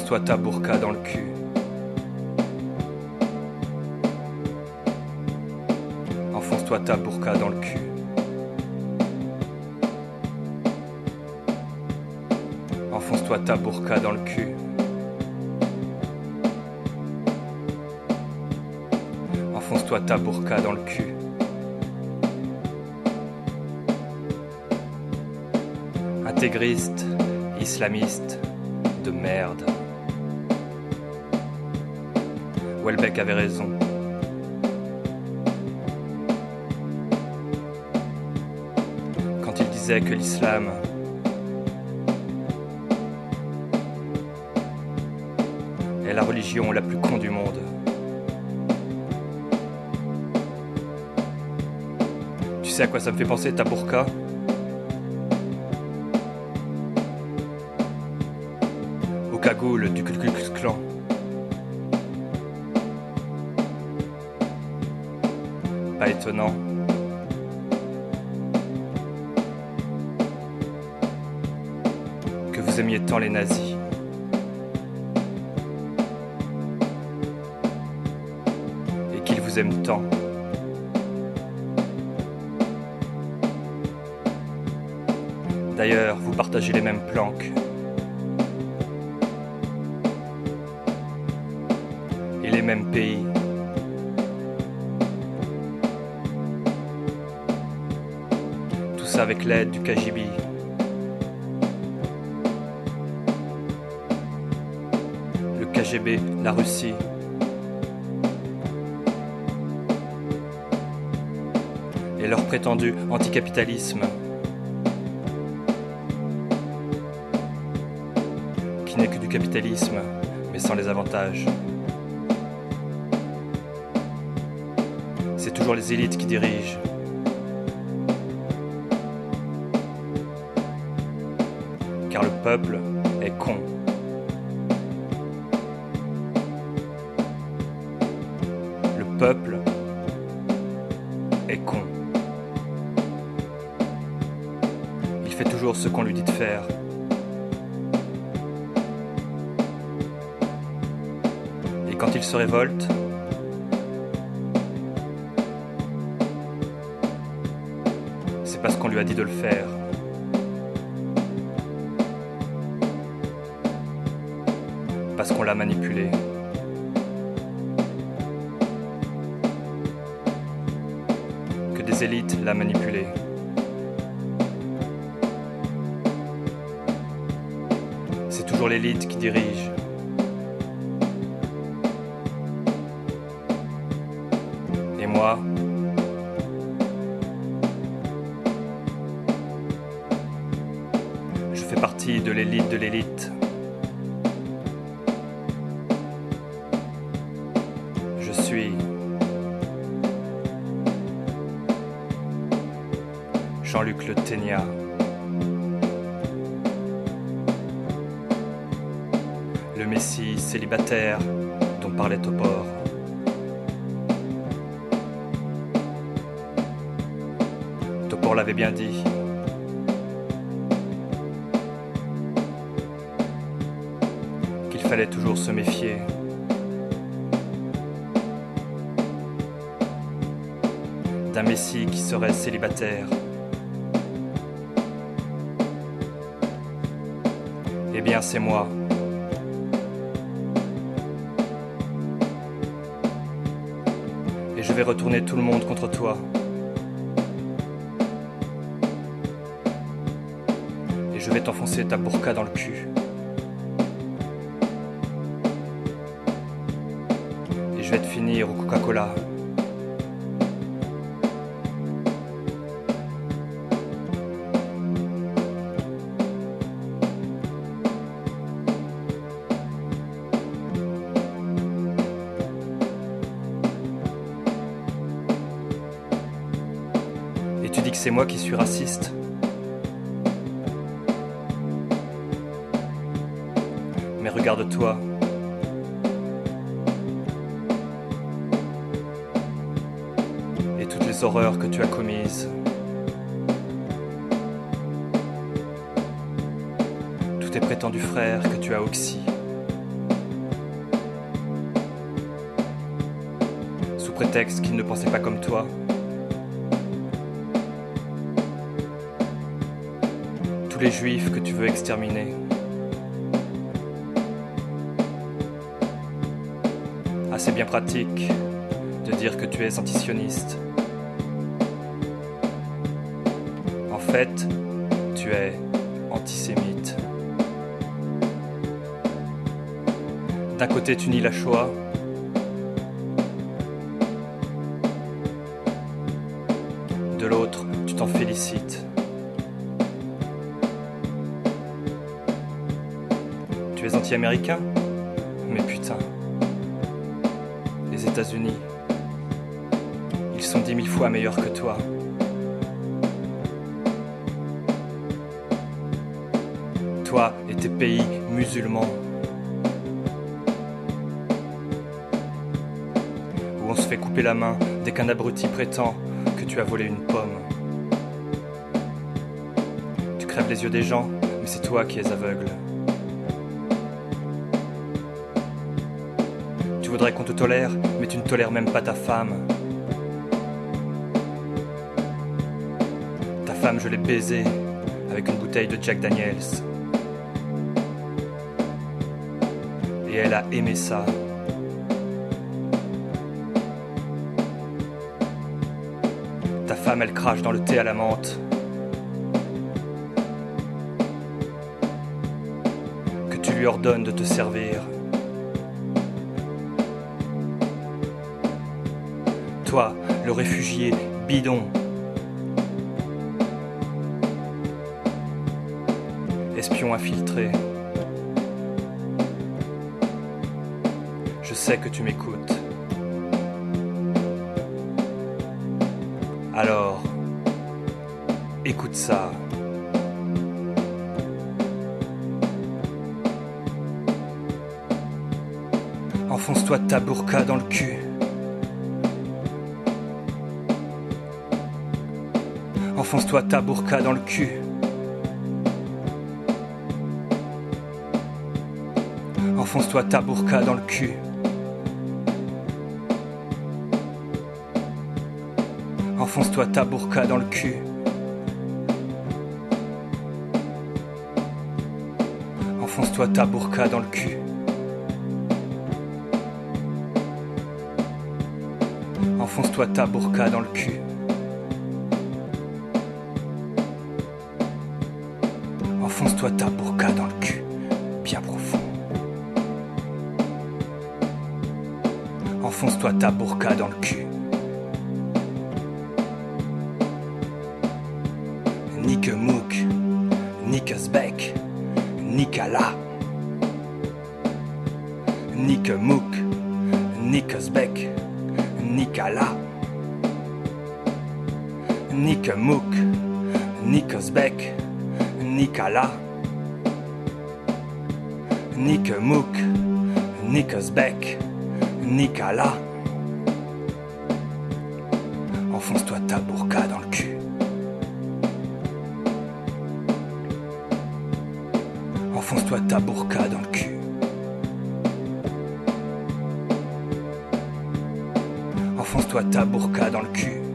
Enfonce-toi ta burqa dans le cul. Enfonce-toi ta burqa dans le cul. Enfonce-toi ta burqa dans le cul. Enfonce-toi ta burqa dans le cul. Intégriste, islamiste, de merde. Houellebecq avait raison. Quand il disait que l'islam est la religion la plus con du monde. Tu sais à quoi ça me fait penser ta burqa ? Au cagoule du Ku Klux Klan. Pas étonnant. Que vous aimiez tant les nazis. Et qu'ils vous aiment tant. D'ailleurs, vous partagez les mêmes planques. Et les mêmes pays. Tout ça avec l'aide du KGB. Le KGB, la Russie. Et leur prétendu anticapitalisme. Qui n'est que du capitalisme, mais sans les avantages. C'est toujours les élites qui dirigent. Car le peuple est con. Le peuple est con. Il fait toujours ce qu'on lui dit de faire. Et quand il se révolte, c'est parce qu'on lui a dit de le faire. Parce qu'on l'a manipulé. Que des élites l'ont manipulé. C'est toujours l'élite qui dirige. Et moi, je fais partie de l'élite de l'élite. Je suis Jean-Luc Le Ténia. Le messie célibataire dont parlait Topor. Topor l'avait bien dit. Qu'il fallait toujours se méfier. D'un messie qui serait célibataire. Eh bien, c'est moi. Et je vais retourner tout le monde contre toi. Et je vais t'enfoncer ta burqa dans le cul. Et je vais te finir au Coca-Cola. Et tu dis que c'est moi qui suis raciste? Mais regarde-toi. Et toutes les horreurs que tu as commises. Tous tes prétendus frères que tu as oxy. prétexte qu'ils ne pensaient pas comme toi. Tous les juifs que tu veux exterminer. Ah, c'est bien pratique de dire que tu es antisioniste. En fait, tu es antisémite. D'un côté, tu nies la Shoah. De l'autre, tu t'en félicites. Tu es anti-américain? Mais putain, les États-Unis, ils sont 10 000 fois meilleurs que toi. Toi et tes pays musulmans, où on se fait couper la main dès qu'un abruti prétend que tu as volé une pomme. Tu crèves les yeux des gens, mais c'est toi qui es aveugle. Tu voudrais qu'on te tolère, mais tu ne tolères même pas ta femme. Ta femme, je l'ai baisée avec une bouteille de Jack Daniels. Et elle a aimé ça. Ta femme, elle crache dans le thé à la menthe. Que tu lui ordonnes de te servir. Toi, le réfugié bidon. Espion infiltré. Je sais que tu m'écoutes. Alors, écoute ça. Enfonce-toi ta burqa dans le cul. Enfonce-toi ta burqa dans le cul. Enfonce-toi ta burqa dans le cul. Enfonce-toi ta burqa dans le cul. Enfonce-toi ta burqa dans le cul. Enfonce-toi ta burqa dans le cul. Enfonce-toi ta burqa dans le cul, bien profond. Enfonce-toi ta burqa dans le cul. Ni que Mouk, ni que Zbek, ni qu'Allah. Ni que Mouk, ni que Zbek, ni qu'Allah. Ni que Mouk, ni que Zbek, ni qu'Allah. Ni que Mouk, ni que Zbek, ni qu'Allah. Enfonce-toi ta burqa dans le cul. Enfonce-toi ta burqa dans le cul. Enfonce-toi ta burqa dans le cul.